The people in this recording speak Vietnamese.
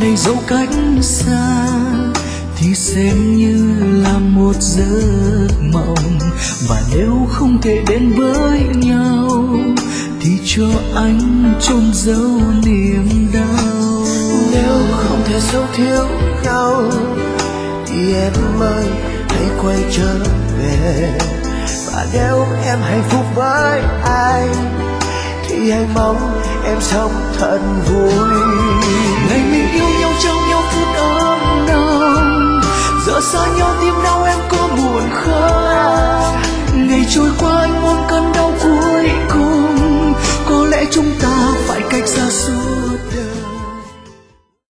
này dẫu cách xa thì xem như là một giấc mộng, và nếu không thể đến với nhau thì cho anh chôn giấu niềm đau. Nếu không thể sống thiếu nhau thì em ơi hãy quay trở về, và nếu em hạnh phúc với anh thì hãy mong em sống thật vui. Ngày mình yêu nhau trao nhau phút ấm nồng, giờ xa nhau tim đau em có buồn không? Ngày trôi qua anh ôm cơn đau cuối cùng, có lẽ chúng ta phải cách xa suốt đời.